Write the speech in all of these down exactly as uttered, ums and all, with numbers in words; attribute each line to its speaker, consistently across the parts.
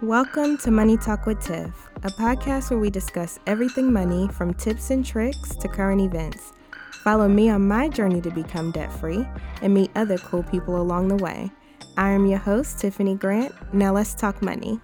Speaker 1: Welcome to Money Talk with Tiff, a podcast where we discuss everything money from tips and tricks to current events. Follow me on my journey to become debt-free and meet other cool people along the way. I am your host, Tiffany Grant. Now let's talk money.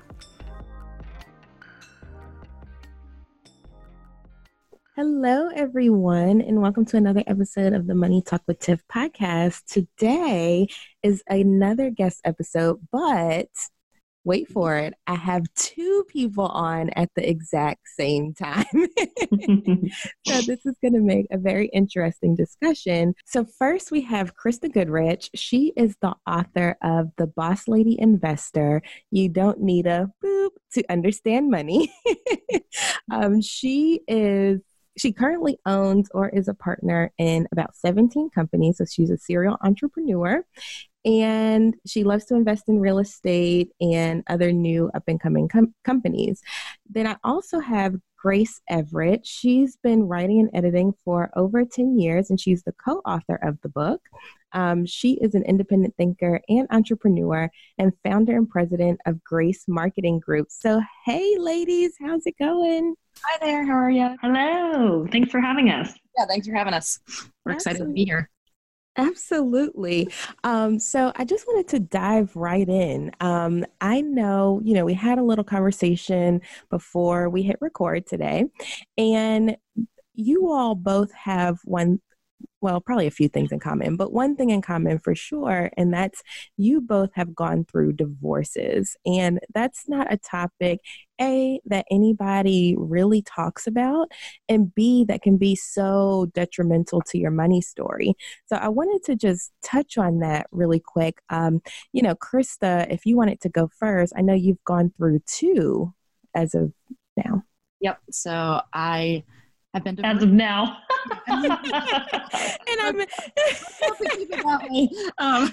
Speaker 1: Hello, everyone, and welcome to another episode of the Money Talk with Tiff podcast. Today is another guest episode, but wait for it. I have two people on at the exact same time. So this is going to make a very interesting discussion. So first we have Krista Goodrich. She is the author of The Boss Lady Investor. You don't need a boop to understand money. um, she is She currently owns or is a partner in about seventeen companies. So she's a serial entrepreneur. And she loves to invest in real estate and other new up-and-coming com- companies. Then I also have Grace Everett. She's been writing and editing for over ten years, and she's the co-author of the book. Um, she is an independent thinker and entrepreneur and founder and president of Grace Marketing Group. So, hey, ladies, how's it going?
Speaker 2: Hi there. How are you?
Speaker 3: Hello. Thanks for having us.
Speaker 2: Yeah, thanks for having us. We're Absolutely. excited to be here.
Speaker 1: Absolutely. Um, so I just wanted to dive right in. Um, I know, you know, we had a little conversation before we hit record today, and you all both have one, well, probably a few things in common, but one thing in common for sure, and that's you both have gone through divorces. And that's not a topic, A, that anybody really talks about, and B, that can be so detrimental to your money story. So I wanted to just touch on that really quick. Um, you know, Krista, if you wanted to go first, I know you've gone through two as of now.
Speaker 2: Yep. So I have been divorced.
Speaker 3: As of now.
Speaker 1: and I'm
Speaker 2: about me. Um,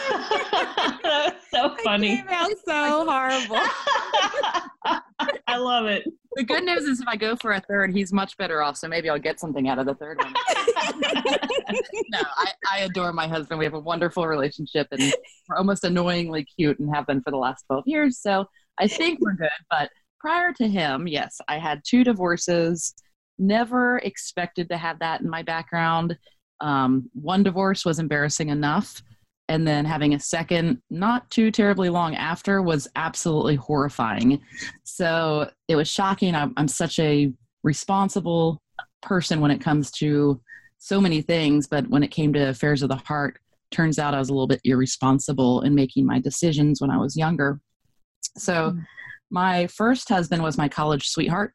Speaker 3: so funny.
Speaker 1: It came out so horrible.
Speaker 3: I love it.
Speaker 2: The good news is if I go for a third, he's much better off. So maybe I'll get something out of the third one. No, I, I adore my husband. We have a wonderful relationship, and we're almost annoyingly cute and have been for the last twelve years. So I think we're good. But prior to him, yes, I had two divorces. Never expected to have that in my background. Um, one divorce was embarrassing enough. And then having a second, not too terribly long after, was absolutely horrifying. So it was shocking. I'm, I'm such a responsible person when it comes to so many things. But when it came to affairs of the heart, turns out I was a little bit irresponsible in making my decisions when I was younger. So mm. my first husband was my college sweetheart.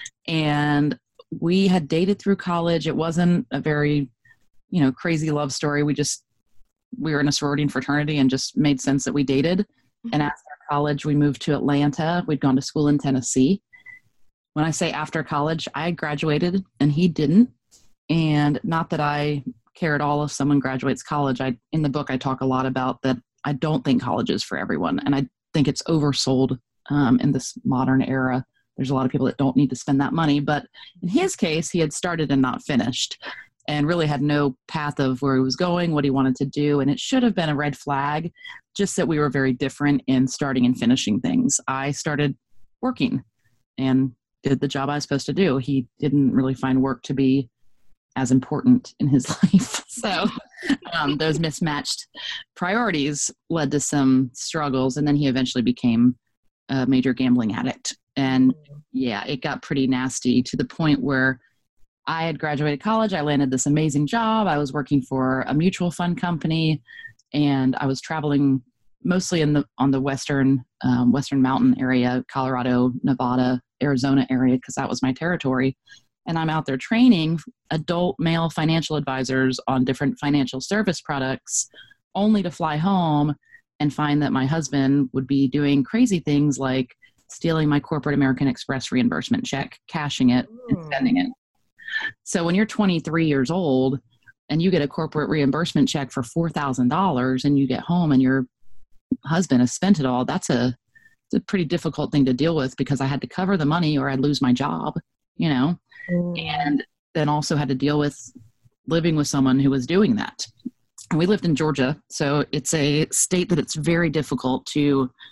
Speaker 2: And we had dated through college. It wasn't a very, you know, crazy love story. We just, we were in a sorority and fraternity and just made sense that we dated. Mm-hmm. And after college, we moved to Atlanta. We'd gone to school in Tennessee. When I say after college, I graduated and he didn't. And not that I care at all if someone graduates college. I, in the book, I talk a lot about that. I don't think college is for everyone. And I think it's oversold um, in this modern era. There's a lot of people that don't need to spend that money. But in his case, he had started and not finished and really had no path of where he was going, what he wanted to do. And it should have been a red flag, just that we were very different in starting and finishing things. I started working and did the job I was supposed to do. He didn't really find work to be as important in his life. So um, those mismatched priorities led to some struggles. And then he eventually became a major gambling addict. And yeah, it got pretty nasty to the point where I had graduated college. I landed this amazing job. I was working for a mutual fund company, and I was traveling mostly in the on the western um, western mountain area, Colorado, Nevada, Arizona area, because that was my territory. And I'm out there training adult male financial advisors on different financial service products, only to fly home and find that my husband would be doing crazy things like stealing my corporate American Express reimbursement check, cashing it, and spending it. So when you're twenty-three years old and you get a corporate reimbursement check for four thousand dollars and you get home and your husband has spent it all, that's a, it's a pretty difficult thing to deal with, because I had to cover the money or I'd lose my job, you know, mm. and then also had to deal with living with someone who was doing that. And we lived in Georgia, so it's a state that it's very difficult to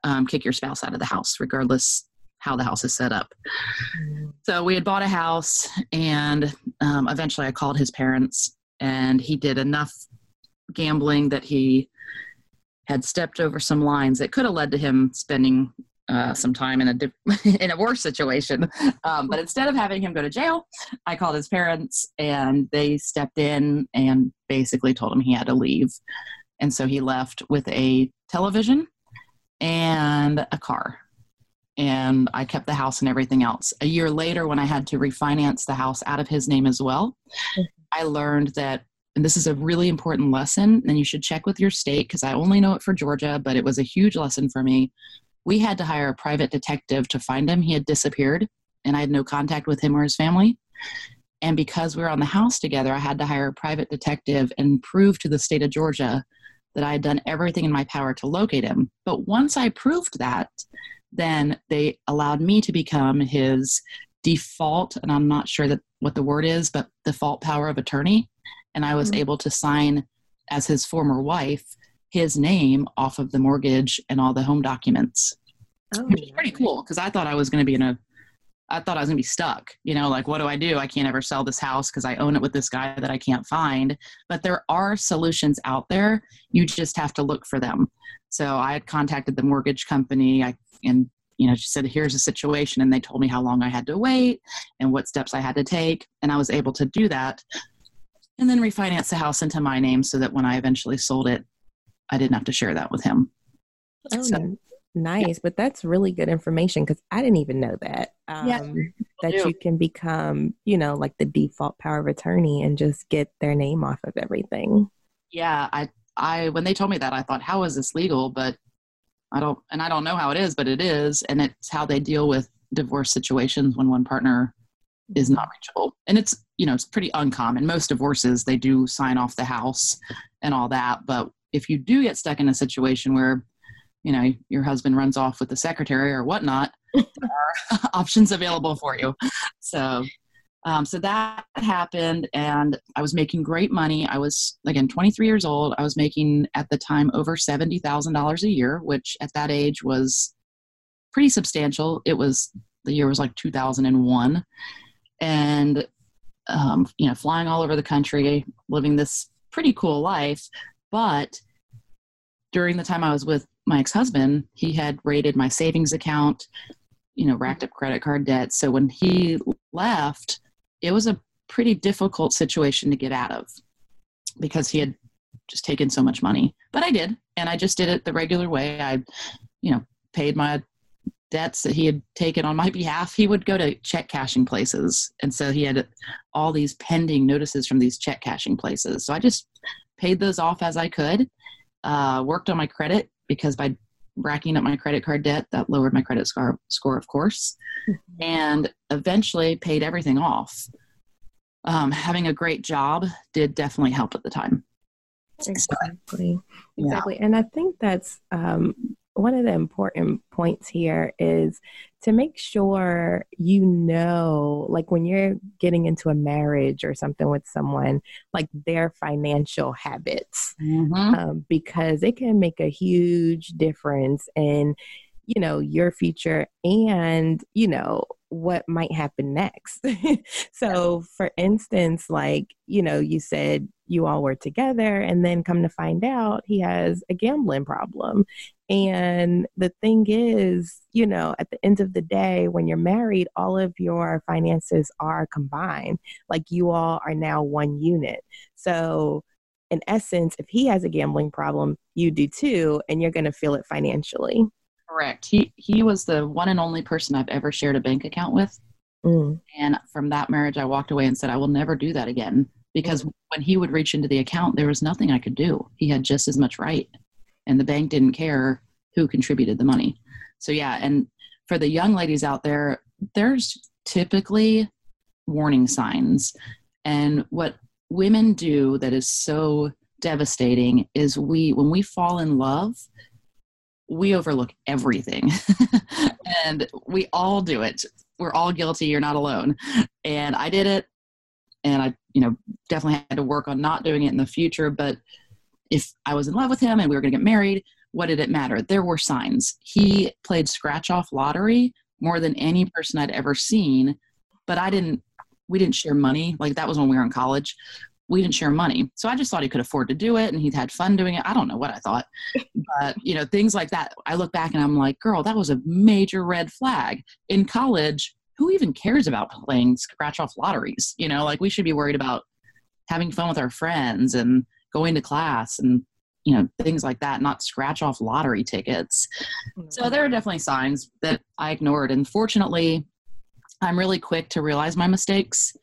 Speaker 2: um, kick your spouse out of the house, regardless how the house is set up. Mm-hmm. So we had bought a house, and um, eventually I called his parents, and he did enough gambling that he had stepped over some lines that could have led to him spending uh, some time in a diff- in a worse situation. Um, but instead of having him go to jail, I called his parents, and they stepped in and basically told him he had to leave. And so he left with a television and a car. And I kept the house and everything else. A year later, when I had to refinance the house out of his name as well, mm-hmm. I learned that, and this is a really important lesson, and you should check with your state because I only know it for Georgia, but it was a huge lesson for me. We had to hire a private detective to find him. He had disappeared, and I had no contact with him or his family. And because we were on the house together, I had to hire a private detective and prove to the state of Georgia that I had done everything in my power to locate him. But once I proved that, then they allowed me to become his default, and I'm not sure that what the word is, but default power of attorney. And I was mm-hmm. able to sign, as his former wife, his name off of the mortgage and all the home documents. Oh, which is pretty cool, because I thought I was going to be in a, I thought I was going to be stuck. You know, like, what do I do? I can't ever sell this house because I own it with this guy that I can't find. But there are solutions out there. You just have to look for them. So I had contacted the mortgage company. I and you know, she said, here's a situation, and they told me how long I had to wait and what steps I had to take, and I was able to do that, and then refinance the house into my name so that when I eventually sold it, I didn't have to share that with him.
Speaker 1: Oh, so, nice. Yeah. But that's really good information, because I didn't even know that. Um, yeah, that do. You can become, you know, like the default power of attorney and just get their name off of everything.
Speaker 2: Yeah, I, I when they told me that, I thought, how is this legal? But I don't, and I don't know how it is, but it is. And it's how they deal with divorce situations when one partner is not reachable. And it's, you know, it's pretty uncommon. Most divorces, they do sign off the house and all that. But if you do get stuck in a situation where, you know, your husband runs off with the secretary or whatnot, there are options available for you. So, um, so that happened, and I was making great money. I was, again, twenty-three years old. I was making at the time over seventy thousand dollars a year, which at that age was pretty substantial. It was, the year was like two thousand one. And, um, you know, flying all over the country, living this pretty cool life. But during the time I was with my ex-husband, he had raided my savings account, you know, racked up credit card debt. So when he left, it was a pretty difficult situation to get out of, because he had just taken so much money. But I did, and I just did it the regular way. I, you know, paid my debts that he had taken on my behalf. He would go to check cashing places, and so he had all these pending notices from these check cashing places. So I just paid those off as I could, uh, worked on my credit, because by racking up my credit card debt, that lowered my credit score, score of course, and eventually paid everything off. Um, having a great job did definitely help at the time.
Speaker 1: Exactly. Yeah. Exactly. And I think that's um, one of the important points here is to make sure you know, like when you're getting into a marriage or something with someone, like their financial habits, mm-hmm. um, because it can make a huge difference in, you know, your future and, you know, what might happen next. So for instance, like, you know, you said you all were together, and then come to find out he has a gambling problem. And the thing is, you know, at the end of the day, when you're married, all of your finances are combined. Like, you all are now one unit. So in essence, if he has a gambling problem, you do too, and you're going to feel it financially.
Speaker 2: Correct. He he was the one and only person I've ever shared a bank account with. Mm. And from that marriage, I walked away and said, I will never do that again. Because mm. when he would reach into the account, there was nothing I could do. He had just as much right. And the bank didn't care who contributed the money. So yeah, and for the young ladies out there, there's typically warning signs. And what women do that is so devastating is we, when we fall in love, we overlook everything. And we all do it. We're all guilty. You're not alone. And I did it. And I, you know, definitely had to work on not doing it in the future. But if I was in love with him and we were going to get married, what did it matter? There were signs. He played scratch off lottery more than any person I'd ever seen, but I didn't, we didn't share money. Like that was when we were in college. We didn't share money. So I just thought he could afford to do it and he'd had fun doing it. I don't know what I thought, but you know, things like that. I look back and I'm like, girl, that was a major red flag. In college, who even cares about playing scratch off lotteries? You know, like we should be worried about having fun with our friends and going to class and, you know, things like that, not scratch off lottery tickets. So there are definitely signs that I ignored. And fortunately, I'm really quick to realize my mistakes.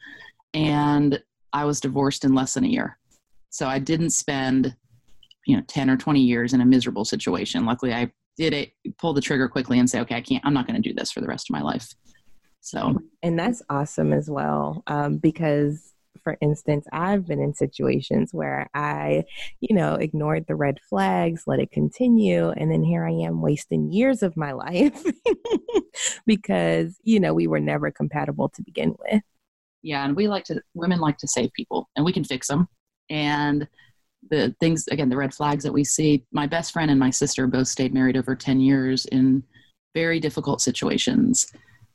Speaker 2: And I was divorced in less than a year. So I didn't spend, you know, ten or twenty years in a miserable situation. Luckily, I did it, pull the trigger quickly and say, okay, I can't, I'm not going to do this for the rest of my life. So,
Speaker 1: and that's awesome as well. Um, because for instance, I've been in situations where I, you know, ignored the red flags, let it continue. And then here I am wasting years of my life because, you know, we were never compatible to begin with.
Speaker 2: Yeah. And we like to, women like to save people and we can fix them. And the things, again, the red flags that we see, my best friend and my sister both stayed married over ten years in very difficult situations.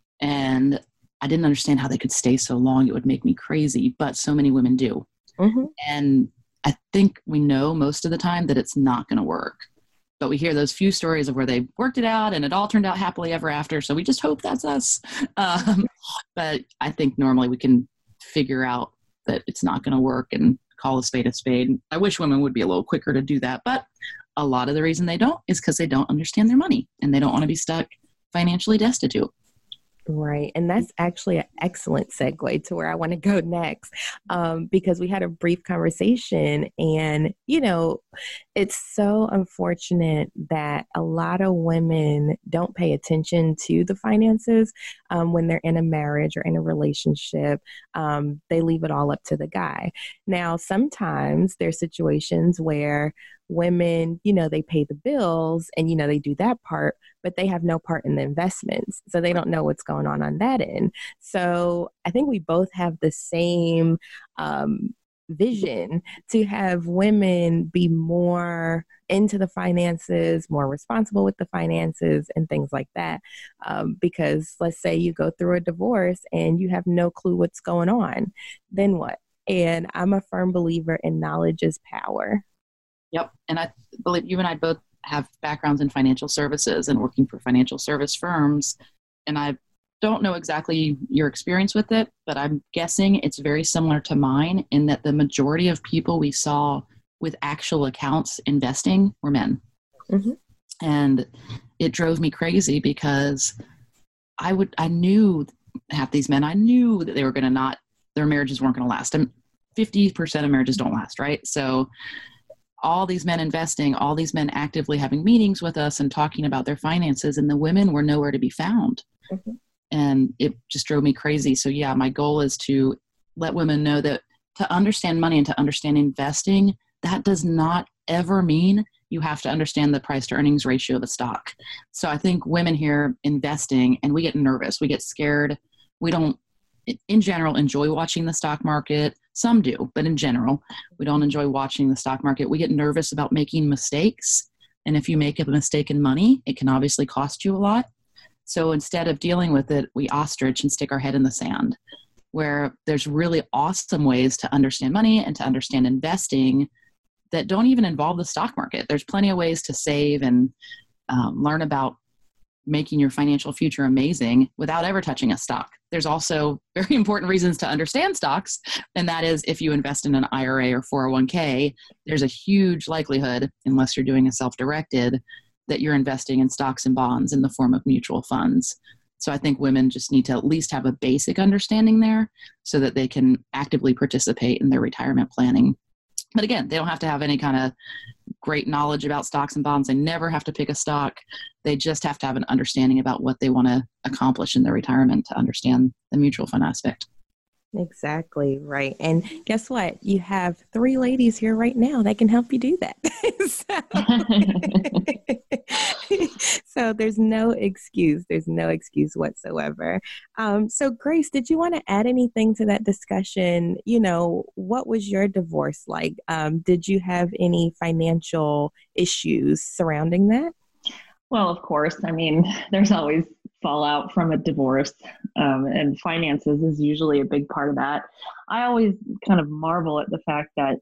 Speaker 2: And I didn't understand how they could stay so long. It would make me crazy, but so many women do. Mm-hmm. And I think we know most of the time that it's not going to work. But we hear those few stories of where they worked it out and it all turned out happily ever after. So we just hope that's us. Um, but I think normally we can figure out that it's not going to work and call a spade a spade. I wish women would be a little quicker to do that. But a lot of the reason they don't is because they don't understand their money and they don't want to be stuck financially destitute.
Speaker 1: Right. And that's actually an excellent segue to where I want to go next, um, because we had a brief conversation and, you know, it's so unfortunate that a lot of women don't pay attention to the finances um, when they're in a marriage or in a relationship. Um, they leave it all up to the guy. Now, sometimes there's situations where women, you know, they pay the bills and, you know, they do that part, but they have no part in the investments. So they don't know what's going on on that end. So I think we both have the same um, vision to have women be more into the finances, more responsible with the finances and things like that. Um, because let's say you go through a divorce and you have no clue what's going on, then what? And I'm a firm believer in knowledge is power.
Speaker 2: Yep. And I believe you and I both have backgrounds in financial services and working for financial service firms. And I don't know exactly your experience with it, but I'm guessing it's very similar to mine in that the majority of people we saw with actual accounts investing were men. Mm-hmm. And it drove me crazy because I would, I knew half these men, I knew that they were going to not, their marriages weren't going to last. And fifty percent of marriages don't last, right? So all these men investing, all these men actively having meetings with us and talking about their finances, and the women were nowhere to be found. Mm-hmm. And it just drove me crazy. So yeah, my goal is to let women know that to understand money and to understand investing, that does not ever mean you have to understand the price to earnings ratio of a stock. So I think women here investing, and we get nervous, we get scared. We don't, in general, enjoy watching the stock market. Some do, but in general, we don't enjoy watching the stock market. We get nervous about making mistakes. And if you make a mistake in money, it can obviously cost you a lot. So instead of dealing with it, we ostrich and stick our head in the sand, where there's really awesome ways to understand money and to understand investing that don't even involve the stock market. There's plenty of ways to save and um, learn about making your financial future amazing without ever touching a stock. There's also very important reasons to understand stocks. And that is if you invest in an I R A or four oh one k, there's a huge likelihood, unless you're doing a self-directed, that you're investing in stocks and bonds in the form of mutual funds. So I think women just need to at least have a basic understanding there so that they can actively participate in their retirement planning. But again, they don't have to have any kind of great knowledge about stocks and bonds. They never have to pick a stock. They just have to have an understanding about what they want to accomplish in their retirement to understand the mutual fund aspect.
Speaker 1: Exactly right. And guess what? You have three ladies here right now that can help you do that. so, So there's no excuse. There's no excuse whatsoever. Um, so Grace, did you want to add anything to that discussion? You know, what was your divorce like? Um, did you have any financial issues surrounding that?
Speaker 3: Well, of course. I mean, there's always fallout from a divorce, um, and finances is usually a big part of that. I always kind of marvel at the fact that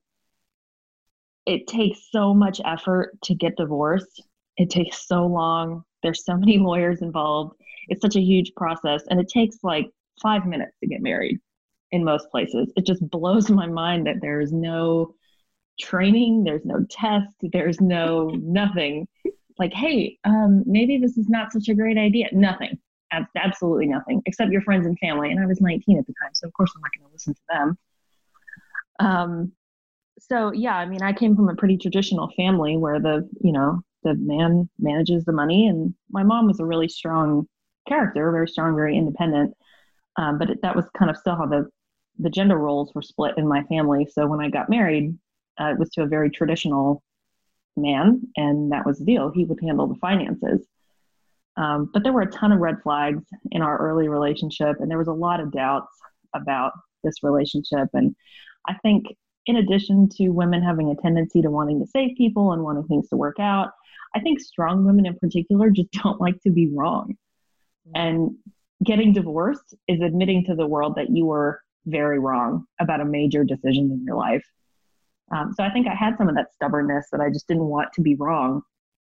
Speaker 3: it takes so much effort to get divorced. It takes so long. There's so many lawyers involved. It's such a huge process, and it takes like five minutes to get married in most places. It just blows my mind that there is no training, there's no test, there's no nothing. Like, hey, um, maybe this is not such a great idea. Nothing. Ab- absolutely nothing, except your friends and family. And I was nineteen at the time, so of course I'm not going to listen to them. Um, so yeah, I mean, I came from a pretty traditional family where the, you know, the man manages the money, and my mom was a really strong character, very strong, very independent. Um, but it, that was kind of still how the, the gender roles were split in my family. So when I got married, uh, it was to a very traditional man, and that was the deal. He would handle the finances. Um, but there were a ton of red flags in our early relationship, and there was a lot of doubts about this relationship. And I think in addition to women having a tendency to wanting to save people and wanting things to work out, I think strong women in particular just don't like to be wrong. And getting divorced is admitting to the world that you were very wrong about a major decision in your life. Um, so I think I had some of that stubbornness that I just didn't want to be wrong,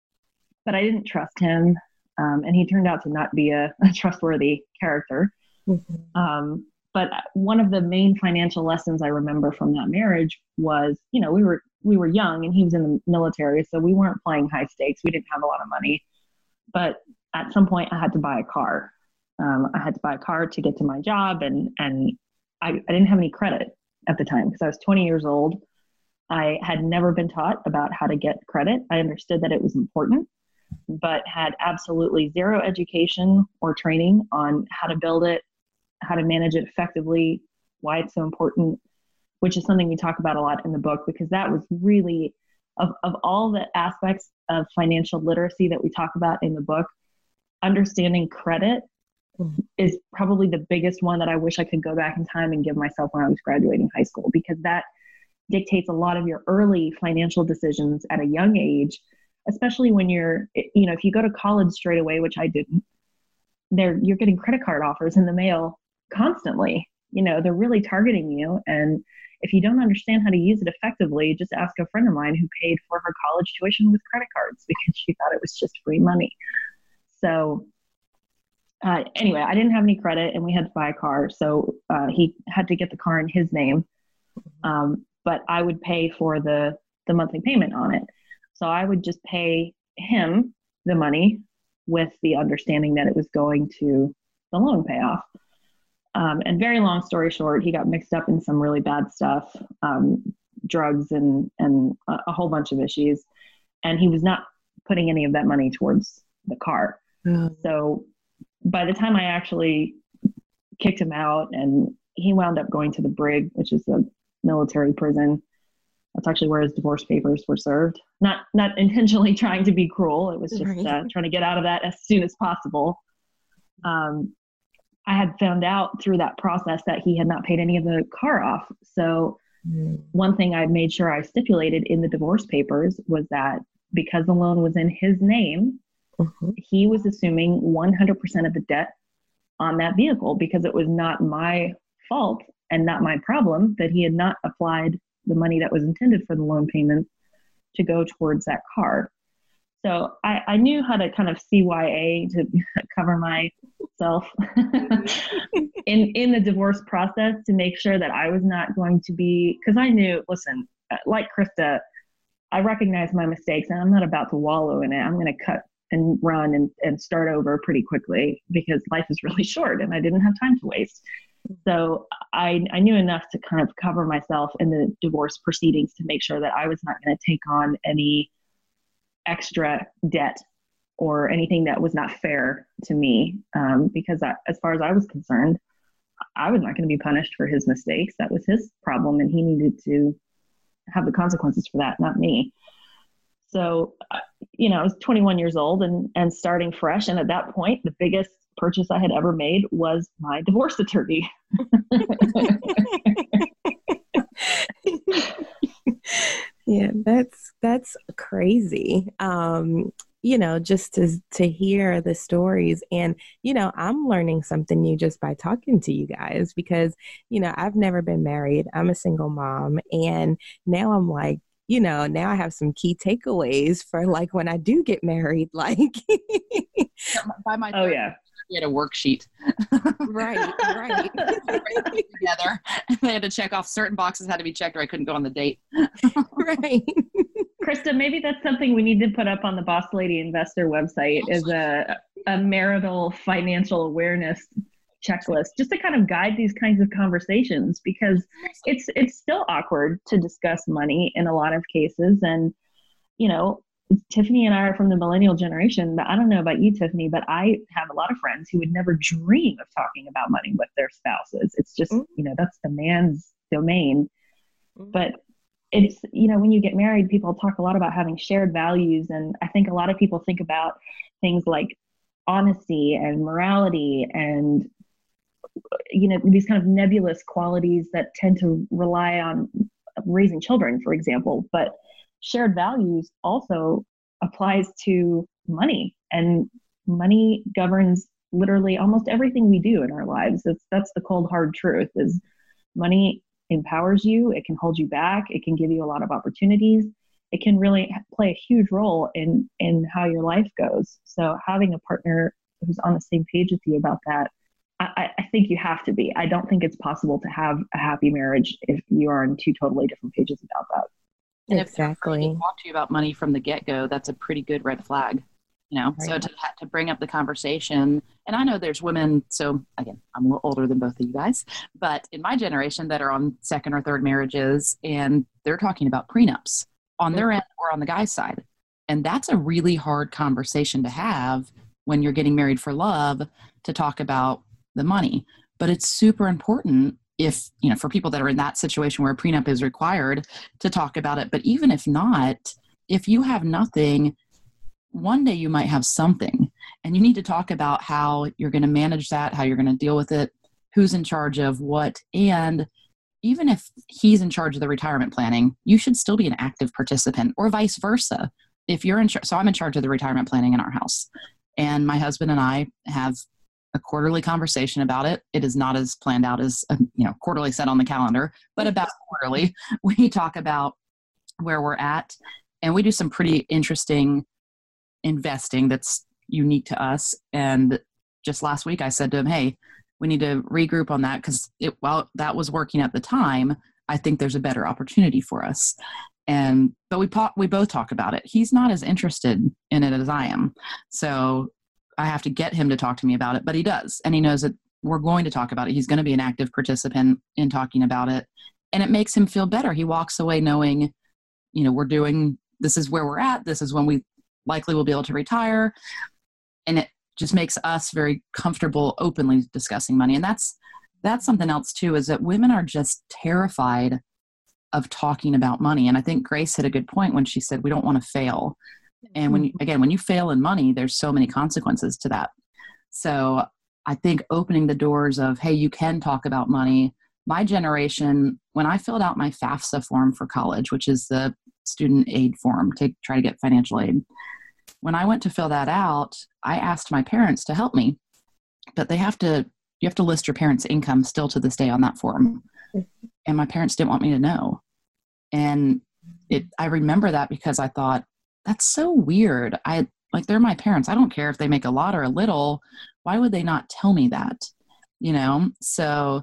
Speaker 3: but I didn't trust him. Um, and he turned out to not be a, a trustworthy character. Mm-hmm. Um, but one of the main financial lessons I remember from that marriage was, you know, we were, we were young and he was in the military, so we weren't playing high stakes. We didn't have a lot of money, but at some point I had to buy a car. Um, I had to buy a car to get to my job, and, and I, I didn't have any credit at the time because I was twenty years old. I had never been taught about how to get credit. I understood that it was important, but had absolutely zero education or training on how to build it, how to manage it effectively, why it's so important, which is something we talk about a lot in the book, because that was really, of, of all the aspects of financial literacy that we talk about in the book, understanding credit mm-hmm. is probably the biggest one that I wish I could go back in time and give myself when I was graduating high school, because that dictates a lot of your early financial decisions at a young age, especially when you're, you know, if you go to college straight away, which I didn't, they're, you're getting credit card offers in the mail constantly. You know, they're really targeting you. And if you don't understand how to use it effectively, just ask a friend of mine who paid for her college tuition with credit cards because she thought it was just free money. So uh, anyway, I didn't have any credit and we had to buy a car. So uh, he had to get the car in his name. Um, but I would pay for the, the monthly payment on it. So I would just pay him the money with the understanding that it was going to the loan payoff. Um, and very long story short, he got mixed up in some really bad stuff, um, drugs and, and a, a whole bunch of issues. And he was not putting any of that money towards the car. Mm. So by the time I actually kicked him out, and he wound up going to the Brig, which is a military prison. That's actually where his divorce papers were served. Not not intentionally trying to be cruel. It was just right. uh, trying to get out of that as soon as possible. Um, I had found out through that process that he had not paid any of the car off. So mm. one thing I made sure I stipulated in the divorce papers was that because the loan was in his name, mm-hmm. he was assuming one hundred percent of the debt on that vehicle, because it was not my fault and not my problem that he had not applied the money that was intended for the loan payment to go towards that car. So I, I knew how to kind of C Y A to cover myself in, in the divorce process to make sure that I was not going to be, because I knew, listen, like Krista, I recognize my mistakes and I'm not about to wallow in it. I'm going to cut and run and, and start over pretty quickly because life is really short and I didn't have time to waste. So I, I knew enough to kind of cover myself in the divorce proceedings to make sure that I was not going to take on any extra debt or anything that was not fair to me. Um, because I, as far as I was concerned, I was not going to be punished for his mistakes. That was his problem and he needed to have the consequences for that, not me. So, uh, you know, I was twenty-one years old and, and starting fresh. And at that point, the biggest purchase I had ever made was my divorce attorney.
Speaker 1: Yeah, that's, that's crazy. Um, you know, just to, to hear the stories, and, you know, I'm learning something new just by talking to you guys, because, you know, I've never been married. I'm a single mom. And now I'm like, you know, now I have some key takeaways for like when I do get married, like
Speaker 2: by my
Speaker 3: oh yeah.
Speaker 2: We had a worksheet.
Speaker 1: right, right.
Speaker 2: Together. They had to check off certain boxes had to be checked or I couldn't go on the date.
Speaker 1: Right.
Speaker 3: Krista, maybe that's something we need to put up on the Boss Lady Investor website as a, a marital financial awareness checklist, just to kind of guide these kinds of conversations, because it's it's still awkward to discuss money in a lot of cases. And, you know, Tiffany and I are from the millennial generation, but I don't know about you, Tiffany, but I have a lot of friends who would never dream of talking about money with their spouses. It's just, mm-hmm. you know, that's the man's domain. Mm-hmm. But it's, you know, when you get married, people talk a lot about having shared values. And I think a lot of people think about things like honesty and morality and, you know, these kind of nebulous qualities that tend to rely on raising children, for example. But shared values also applies to money, and money governs literally almost everything we do in our lives. It's, that's the cold, hard truth is money empowers you. It can hold you back. It can give you a lot of opportunities. It can really play a huge role in, in how your life goes. So having a partner who's on the same page with you about that, I, I think you have to be. I don't think it's possible to have a happy marriage if you are on two totally different pages about that.
Speaker 2: And
Speaker 1: exactly.
Speaker 2: if they talk to you about money from the get-go, that's a pretty good red flag, you know? Right. So to, to bring up the conversation, and I know there's women, so again, I'm a little older than both of you guys, but in my generation that are on second or third marriages, and they're talking about prenups on their end or on the guy's side. And that's a really hard conversation to have when you're getting married for love, to talk about the money. But it's super important if, you know, for people that are in that situation where a prenup is required, to talk about it. But even if not, if you have nothing, one day you might have something, and you need to talk about how you're going to manage that, how you're going to deal with it, who's in charge of what. And even if he's in charge of the retirement planning, you should still be an active participant, or vice versa. If you're in charge, so I'm in charge of the retirement planning in our house, and my husband and I have a quarterly conversation about it. It is not as planned out as, a, you know, quarterly set on the calendar, but about quarterly, we talk about where we're at, and we do some pretty interesting investing that's unique to us. And just last week I said to him, hey, we need to regroup on that, because it, while that was working at the time, I think there's a better opportunity for us. And, but we, po- we both talk about it. He's not as interested in it as I am. So I have to get him to talk to me about it, but he does. And he knows that we're going to talk about it. He's going to be an active participant in talking about it. And it makes him feel better. He walks away knowing, you know, we're doing, this is where we're at. This is when we likely will be able to retire. And it just makes us very comfortable openly discussing money. And that's, that's something else too, is that women are just terrified of talking about money. And I think Grace hit a good point when she said, we don't want to fail. And when, again, when you fail in money, there's so many consequences to that. So I think opening the doors of, hey, you can talk about money. My generation, when I filled out my FAFSA form for college, which is the student aid form to try to get financial aid, when I went to fill that out, I asked my parents to help me, but they have to, you have to list your parents' income still to this day on that form. And my parents didn't want me to know. And it, I remember that because I thought, that's so weird. I like, they're my parents. I don't care if they make a lot or a little. Why would they not tell me that? You know? So,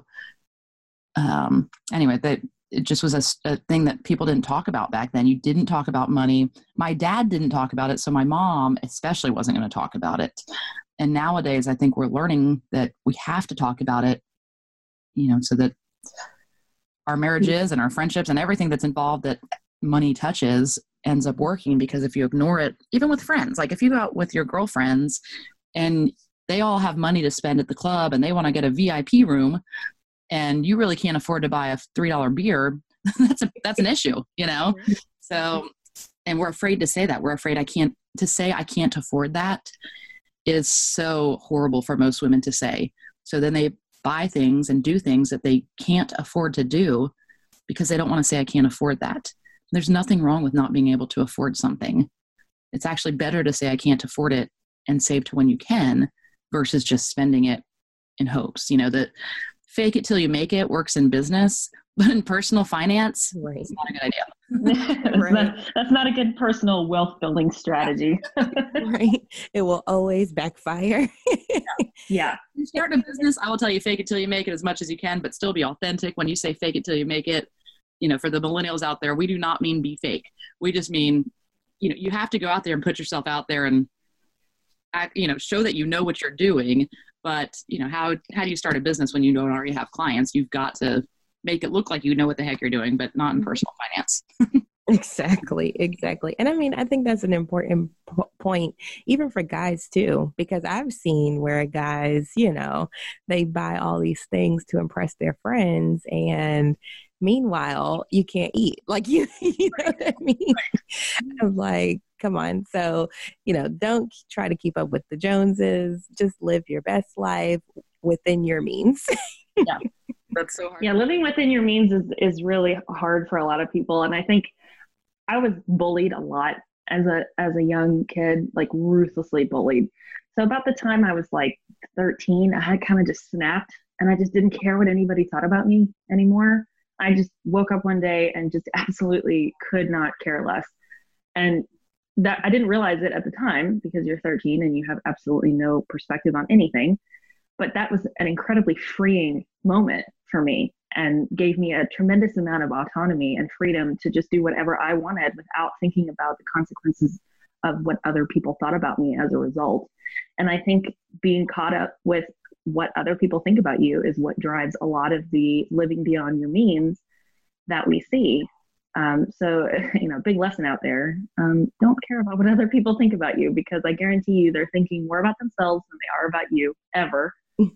Speaker 2: um, anyway, that it just was a, a thing that people didn't talk about back then. You didn't talk about money. My dad didn't talk about it. So my mom especially wasn't going to talk about it. And nowadays I think we're learning that we have to talk about it, you know, so that our marriages and our friendships and everything that's involved that money touches ends up working. Because if you ignore it, even with friends, like if you go out with your girlfriends and they all have money to spend at the club and they want to get a V I P room and you really can't afford to buy a three dollar beer, that's a, that's an issue, you know? So, and we're afraid to say that. We're afraid I can't to say I can't afford that is so horrible for most women to say. So then they buy things and do things that they can't afford to do because they don't want to say I can't afford that. There's nothing wrong with not being able to afford something. It's actually better to say I can't afford it and save to when you can versus just spending it in hopes. You know, that fake it till you make it works in business, but in personal finance,
Speaker 1: right.
Speaker 2: It's not a good idea.
Speaker 3: that's,
Speaker 1: Right.
Speaker 3: not, that's not a good personal wealth building strategy.
Speaker 1: Right. It will always backfire.
Speaker 3: Yeah.
Speaker 2: You start a business, I will tell you fake it till you make it as much as you can, but still be authentic. When you say fake it till you make it, you know, for the millennials out there, we do not mean be fake. We just mean, you know, you have to go out there and put yourself out there and act, you know, show that you know what you're doing. But, you know, how, how do you start a business when you don't already have clients? You've got to make it look like you know what the heck you're doing, but not in personal finance.
Speaker 1: Exactly, exactly. And I mean, I think that's an important p- point, even for guys too, because I've seen where guys, you know, they buy all these things to impress their friends, and meanwhile, you can't eat. Like, you, you know what I mean? I'm like, come on. So, you know, don't try to keep up with the Joneses. Just live your best life within your means.
Speaker 2: Yeah, that's so hard.
Speaker 3: Yeah, living within your means is, is really hard for a lot of people. And I think I was bullied a lot as a as a young kid, like ruthlessly bullied. So about the time I was like thirteen, I had kind of just snapped, and I just didn't care what anybody thought about me anymore. I just woke up one day and just absolutely could not care less. And that I didn't realize it at the time because you're thirteen and you have absolutely no perspective on anything. But that was an incredibly freeing moment for me and gave me a tremendous amount of autonomy and freedom to just do whatever I wanted without thinking about the consequences of what other people thought about me as a result. And I think being caught up with what other people think about you is what drives a lot of the living beyond your means that we see. Um, so, you know, big lesson out there, um, don't care about what other people think about you, because I guarantee you they're thinking more about themselves than they are about you ever.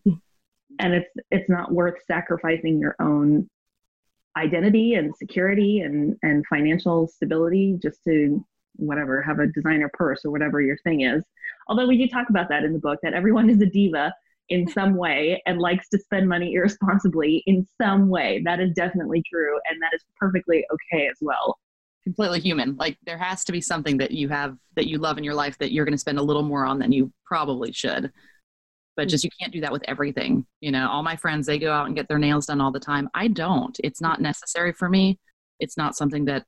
Speaker 3: And it's it's not worth sacrificing your own identity and security and, and financial stability just to whatever, have a designer purse or whatever your thing is. Although we do talk about that in the book, that everyone is a diva in some way and likes to spend money irresponsibly in some way. That is definitely true. And that is perfectly okay as well.
Speaker 2: Completely human. Like, there has to be something that you have that you love in your life that you're going to spend a little more on than you probably should. But just, you can't do that with everything. You know, all my friends, they go out and get their nails done all the time. I don't. It's not necessary for me. It's not something that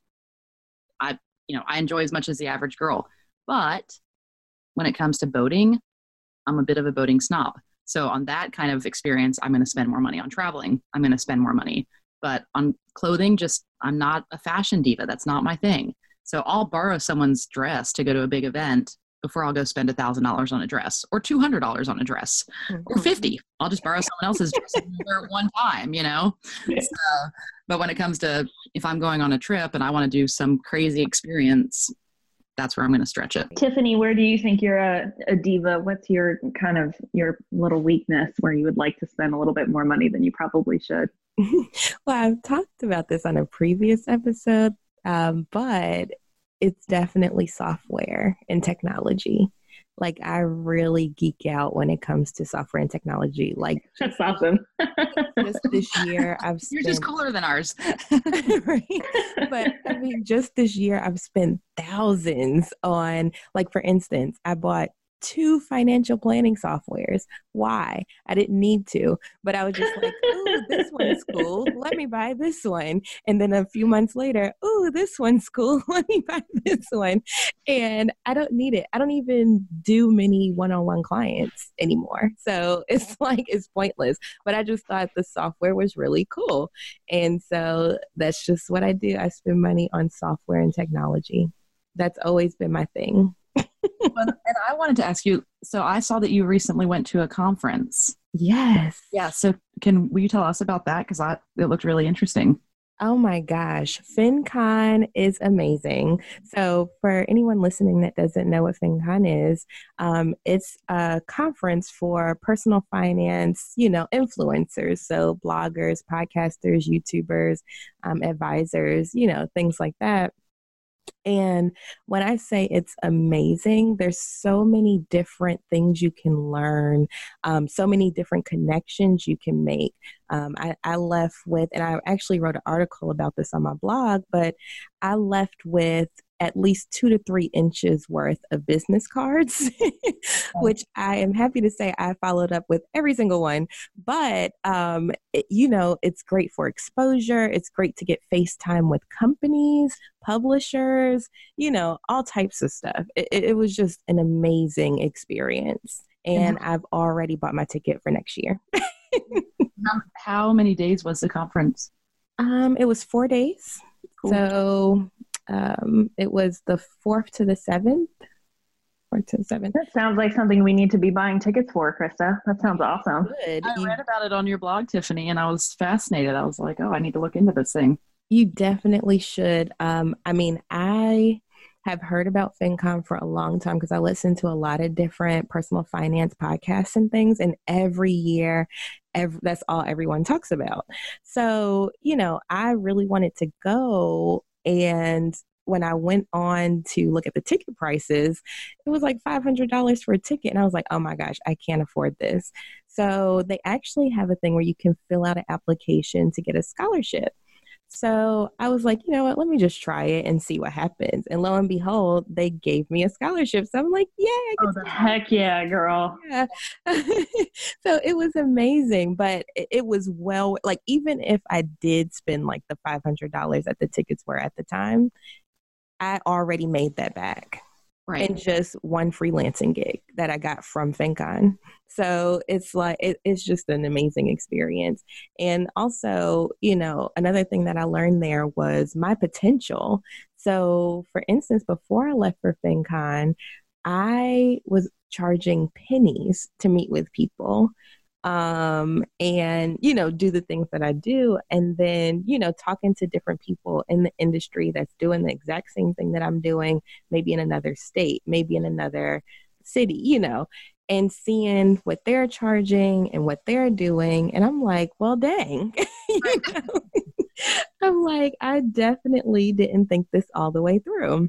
Speaker 2: I, you know, I enjoy as much as the average girl. But when it comes to boating, I'm a bit of a boating snob. So on that kind of experience, I'm going to spend more money on traveling. I'm going to spend more money. But on clothing, just, I'm not a fashion diva. That's not my thing. So I'll borrow someone's dress to go to a big event before I'll go spend one thousand dollars on a dress or two hundred dollars on a dress or fifty. I'll just borrow someone else's dress and wear it one time, you know? So, but when it comes to, if I'm going on a trip and I want to do some crazy experience, that's where I'm going to stretch it.
Speaker 3: Tiffany, where do you think you're a, a diva? What's your kind of your little weakness where you would like to spend a little bit more money than you probably should?
Speaker 1: Well, I've talked about this on a previous episode, um, but it's definitely software and technology. Like, I really geek out when it comes to software and technology. Like,
Speaker 3: that's awesome.
Speaker 1: Just this year, I've spent...
Speaker 2: Yours is cooler than ours.
Speaker 1: Right? But I mean, just this year, I've spent thousands on, like, for instance, I bought two financial planning softwares. Why? I didn't need to, but I was just like, ooh, this one's cool. Let me buy this one. And then a few months later, ooh, this one's cool. Let me buy this one. And I don't need it. I don't even do many one-on-one clients anymore. So it's like, it's pointless. But I just thought the software was really cool. And so that's just what I do. I spend money on software and technology. That's always been my thing.
Speaker 2: Well, and I wanted to ask you, so I saw that you recently went to a conference.
Speaker 1: Yes.
Speaker 2: Yeah. So can, will you tell us about that? Because I it looked really interesting.
Speaker 1: Oh my gosh. FinCon is amazing. So for anyone listening that doesn't know what FinCon is, um, it's a conference for personal finance, you know, influencers. So bloggers, podcasters, YouTubers, um, advisors, you know, things like that. And when I say it's amazing, there's so many different things you can learn, um, so many different connections you can make. Um, I, I left with, and I actually wrote an article about this on my blog, but I left with at least two to three inches worth of business cards, which I am happy to say I followed up with every single one. But, um, it, you know, it's great for exposure. It's great to get FaceTime with companies, publishers, you know, all types of stuff. It, it was just an amazing experience. And yeah. I've already bought my ticket for next year.
Speaker 2: how, how many days was the conference?
Speaker 1: Um, it was four days. Cool. So um, it was the fourth to the seventh. Fourth to the seventh.
Speaker 3: That sounds like something we need to be buying tickets for, Krista. That sounds awesome.
Speaker 1: Good.
Speaker 2: I
Speaker 1: you,
Speaker 2: read about it on your blog, Tiffany, and I was fascinated. I was like, oh, I need to look into this thing.
Speaker 1: You definitely should. Um, I mean, I have heard about FinCon for a long time because I listen to a lot of different personal finance podcasts and things, and every year, every, that's all everyone talks about. So, you know, I really wanted to go, and when I went on to look at the ticket prices, it was like five hundred dollars for a ticket, and I was like, oh my gosh, I can't afford this. So they actually have a thing where you can fill out an application to get a scholarship. So I was like, you know what, let me just try it and see what happens. And lo and behold, they gave me a scholarship. So I'm like, yeah. I
Speaker 3: oh, the heck yeah, girl.
Speaker 1: Yeah. So it was amazing, but it, it was well, like, even if I did spend like the five hundred dollars that the tickets were at the time, I already made that back. Right. And just one freelancing gig that I got from FinCon. So it's like, it, it's just an amazing experience. And also, you know, another thing that I learned there was my potential. So for instance, before I left for FinCon, I was charging pennies to meet with people. Um, and, you know, do the things that I do. And then, you know, talking to different people in the industry that's doing the exact same thing that I'm doing, maybe in another state, maybe in another city, you know, and seeing what they're charging and what they're doing. And I'm like, well, dang, you know? I'm like, I definitely didn't think this all the way through.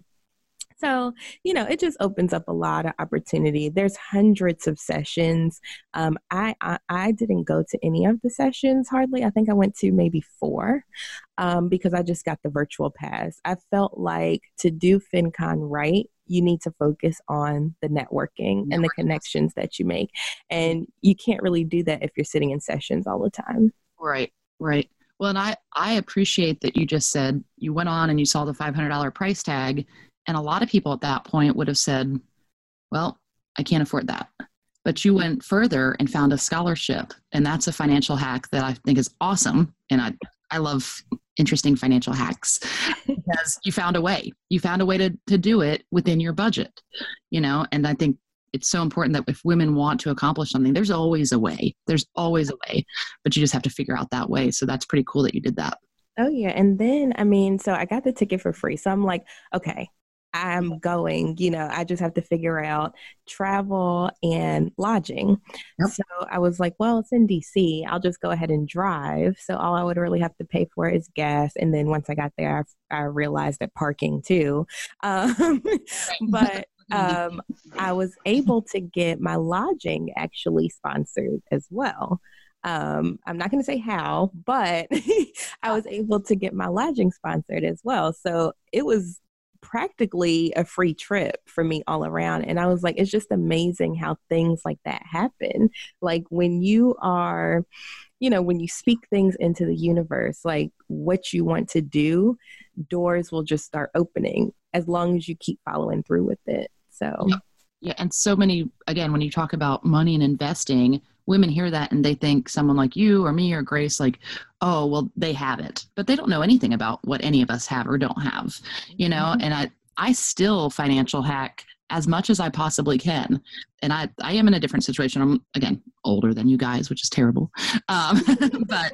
Speaker 1: So, you know, it just opens up a lot of opportunity. There's hundreds of sessions. Um, I, I I didn't go to any of the sessions hardly. I think I went to maybe four um, because I just got the virtual pass. I felt like to do FinCon right, you need to focus on the networking and the connections that you make. And you can't really do that if you're sitting in sessions all the time.
Speaker 2: Right, right. Well, and I, I appreciate that you just said you went on and you saw the five hundred dollars price tag. And a lot of people at that point would have said, well, I can't afford that. But you went further and found a scholarship. And that's a financial hack that I think is awesome. And I, I love interesting financial hacks because you found a way. You found a way to, to do it within your budget, you know, and I think it's so important that if women want to accomplish something, there's always a way. There's always a way, but you just have to figure out that way. So that's pretty cool that you did that.
Speaker 1: Oh, yeah. And then, I mean, so I got the ticket for free. So I'm like, okay, I'm going, you know, I just have to figure out travel and lodging. Yep. So I was like, well, it's in D C. I'll just go ahead and drive. So all I would really have to pay for is gas. And then once I got there, I, I realized that parking too. Um, but um, I was able to get my lodging actually sponsored as well. Um, I'm not going to say how, but I was able to get my lodging sponsored as well. So it was practically a free trip for me all around. And I was like, it's just amazing how things like that happen. Like when you are, you know, when you speak things into the universe, like what you want to do, doors will just start opening as long as you keep following through with it. So
Speaker 2: yeah, yeah. And so many, again, when you talk about money and investing, women hear that and they think someone like you or me or Grace, like, oh, well, they have it, but they don't know anything about what any of us have or don't have, you know? Mm-hmm. And I, I still financial hack as much as I possibly can. And I, I am in a different situation. I'm, again, older than you guys, which is terrible. Um, but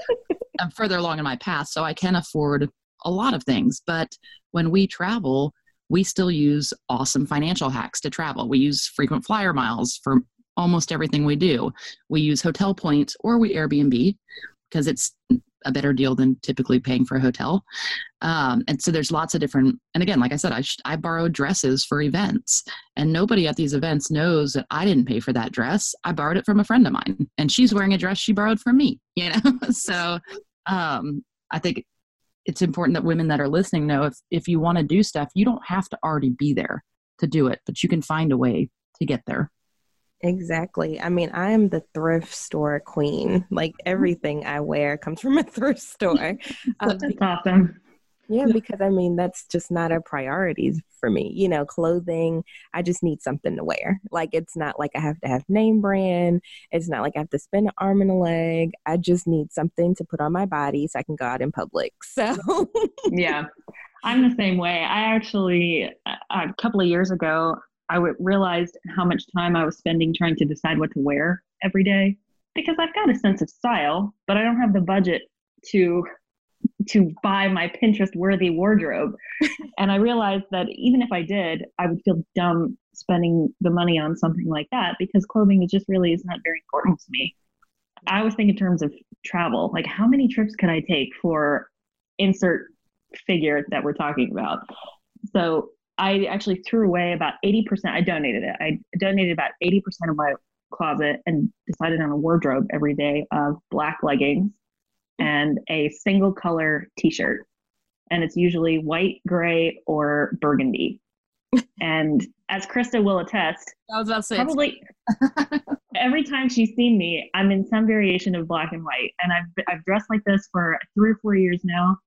Speaker 2: I'm further along in my path, so I can afford a lot of things. But when we travel, we still use awesome financial hacks to travel. We use frequent flyer miles for almost everything we do. We use hotel points or we Airbnb because it's, a better deal than typically paying for a hotel. Um, and so there's lots of different, and again, like I said, I, sh- I borrowed dresses for events, and nobody at these events knows that I didn't pay for that dress. I borrowed it from a friend of mine, and she's wearing a dress she borrowed from me, you know? So um, I think it's important that women that are listening know if, if you want to do stuff, you don't have to already be there to do it, but you can find a way to get there.
Speaker 1: Exactly. I mean, I am the thrift store queen. Like everything I wear comes from a thrift store. Um,
Speaker 3: That's awesome.
Speaker 1: Yeah, because I mean, that's just not a priority for me. You know, clothing, I just need something to wear. Like, it's not like I have to have name brand. It's not like I have to spend an arm and a leg. I just need something to put on my body so I can go out in public. So,
Speaker 3: yeah, I'm the same way. I actually, a couple of years ago, I w- realized how much time I was spending trying to decide what to wear every day, because I've got a sense of style, but I don't have the budget to to buy my Pinterest worthy wardrobe. And I realized that even if I did, I would feel dumb spending the money on something like that, because clothing is just really is not very important to me. I always think in terms of travel, like how many trips could I take for insert figure that we're talking about? So I actually threw away about eighty percent. I donated it. I donated about eighty percent of my closet and decided on a wardrobe every day of black leggings and a single color t-shirt. And it's usually white, gray, or burgundy. And as Krista will attest,
Speaker 2: I was about to say,
Speaker 3: probably every time she's seen me, I'm in some variation of black and white. And I've, I've dressed like this for three or four years now.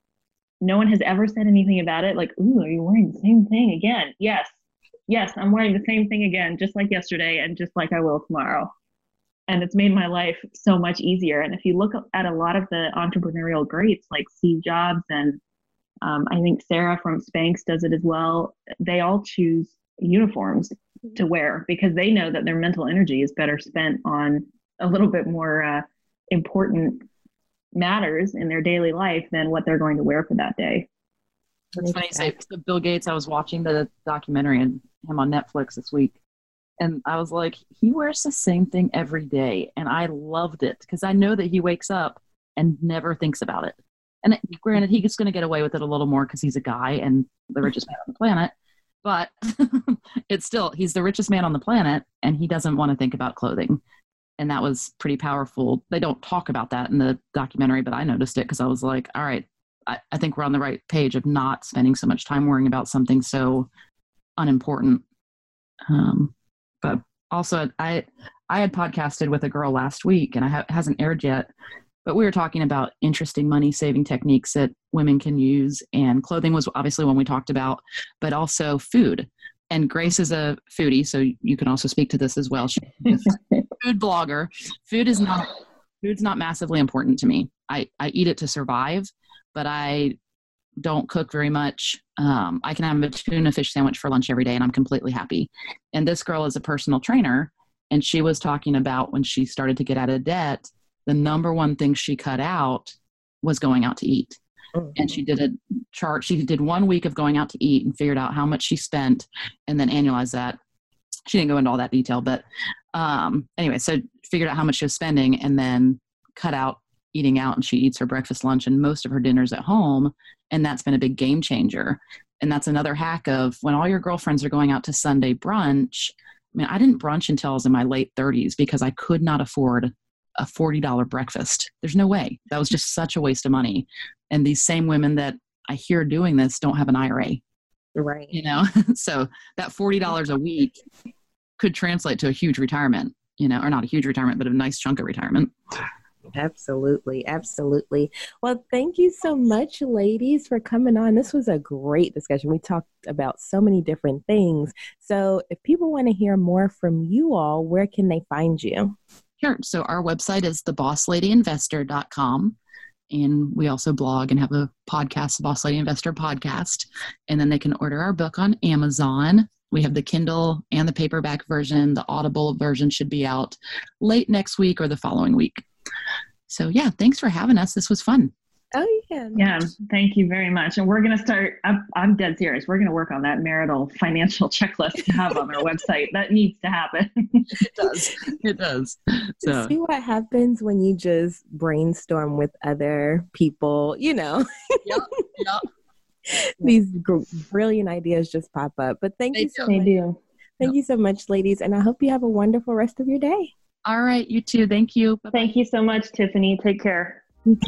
Speaker 3: No one has ever said anything about it. Like, ooh, are you wearing the same thing again? Yes. Yes, I'm wearing the same thing again, just like yesterday and just like I will tomorrow. And it's made my life so much easier. And if you look at a lot of the entrepreneurial greats like Steve Jobs, and um, I think Sarah from Spanx does it as well, they all choose uniforms to wear because they know that their mental energy is better spent on a little bit more uh, important matters in their daily life than what they're going to wear for that day.
Speaker 2: It's funny you say Bill Gates. I was watching the documentary on him on Netflix this week, and I was like, he wears the same thing every day, and I loved it because I know that he wakes up and never thinks about it. And it, granted, he's going to get away with it a little more because he's a guy and the richest man on the planet, but it's still, he's the richest man on the planet, and he doesn't want to think about clothing. And that was pretty powerful. They don't talk about that in the documentary, but I noticed it because I was like, all right, I, I think we're on the right page of not spending so much time worrying about something so unimportant. Um, but also, I I had podcasted with a girl last week, and I ha- hasn't aired yet, but we were talking about interesting money-saving techniques that women can use, and clothing was obviously one we talked about, but also food. And Grace is a foodie, so you can also speak to this as well. She's a food blogger. Food is not food's not massively important to me. I, I eat it to survive, but I don't cook very much. Um, I can have a tuna fish sandwich for lunch every day, and I'm completely happy. And this girl is a personal trainer, and she was talking about when she started to get out of debt, the number one thing she cut out was going out to eat. And she did a chart. She did one week of going out to eat and figured out how much she spent and then annualized that. She didn't go into all that detail, but um, anyway, so figured out how much she was spending and then cut out eating out, and she eats her breakfast, lunch, and most of her dinners at home. And that's been a big game changer. And that's another hack of when all your girlfriends are going out to Sunday brunch. I mean, I didn't brunch until I was in my late thirties because I could not afford a forty dollars breakfast. There's no way. That was just such a waste of money. And these same women that I hear doing this don't have an I R A.
Speaker 1: Right.
Speaker 2: You know, so that forty dollars a week could translate to a huge retirement, you know, or not a huge retirement, but a nice chunk of retirement.
Speaker 1: Absolutely. Absolutely. Well, thank you so much, ladies, for coming on. This was a great discussion. We talked about so many different things. So if people want to hear more from you all, where can they find you?
Speaker 2: Sure. So our website is the boss lady investor dot com. And we also blog and have a podcast, the Boss Lady Investor Podcast. And then they can order our book on Amazon. We have the Kindle and the paperback version. The Audible version should be out late next week or the following week. So yeah, thanks for having us. This was fun.
Speaker 1: Oh, you can.
Speaker 3: Yeah, thank you very much. And we're going to start, I'm, I'm dead serious. We're going to work on that marital financial checklist to have on our website. That needs to happen.
Speaker 2: It does. It does. So
Speaker 1: see what happens when you just brainstorm with other people, you know.
Speaker 2: Yep, yep.
Speaker 1: These gr- brilliant ideas just pop up. But thank
Speaker 2: They
Speaker 1: you so
Speaker 3: They
Speaker 1: much.
Speaker 3: do.
Speaker 1: Thank you so much, ladies. And I hope you have a wonderful rest of your day.
Speaker 2: All right, you too. Thank you. Bye-bye.
Speaker 3: Thank you so much, Tiffany. Take care.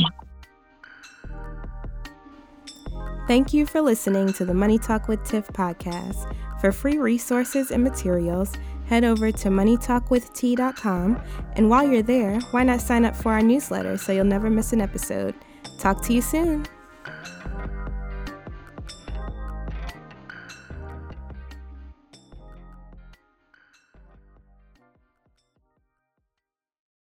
Speaker 1: Thank you for listening to the Money Talk with Tiff podcast. For free resources and materials, head over to money talk with t dot com. And while you're there, why not sign up for our newsletter so you'll never miss an episode? Talk to you soon.